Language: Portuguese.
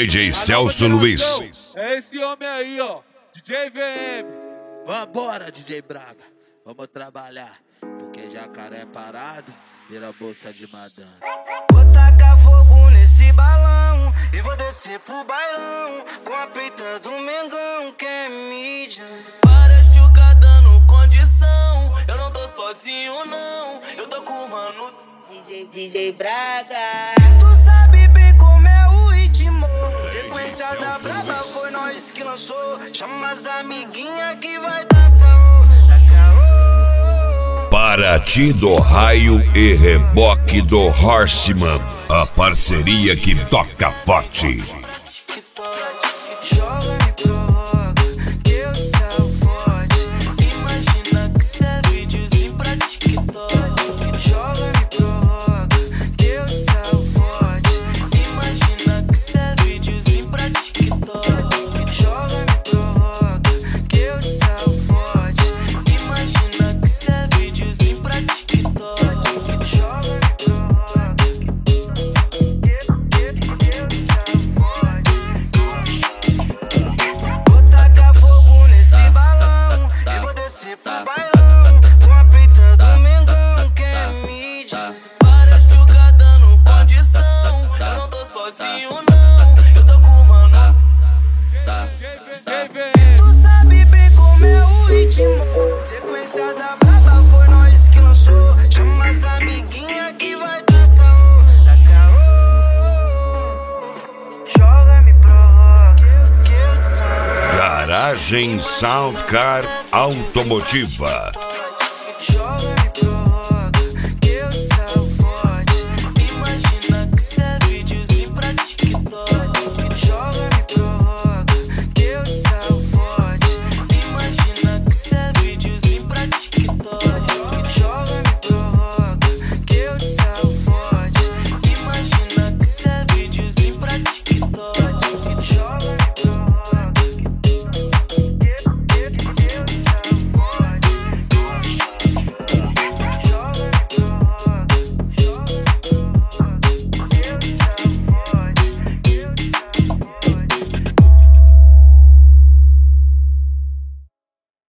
DJ Celso Luiz. É esse homem aí, ó, DJ VM. Vambora, DJ Braga, vamos trabalhar, porque jacaré parado vira bolsa de madame. Vou tacar fogo nesse balão e vou descer pro bailão com a peita do Mengão, que é mídia. Para chuca dando condição, eu não tô sozinho não, eu tô com o mano DJ Braga. Tu sabe bem como é o ritmo, sequência da braba foi nós que lançou. Chama as amiguinhas que vai dar caô, Paraty do Raio e Reboque do Horseman, a parceria que toca forte. joga me provoca, que eu te salvo forte. Imagina que cê é videozinho pra TikTok. Joga me provoca, que eu te salvo forte. Imagina que cê é videozinho pra TikTok. Joga me provoca, que eu te salvo forte. Imagina que cê é videozinho pra TikTok. Joga me provoca, que eu te salvo forte. Vou tacar fogo nesse balão e vou descer pro bailão com a peita do Mengão, que é mídia. Para chuca dando condição, eu não tô sozinho não, eu tô com o mano Tu sabe bem como é o ritmo, sequência da braba foi nós que lançou. Chama as amiguinhas que vai dar caô, joga me provoca, que eu te salvo. Garagem Soundcar Automotiva.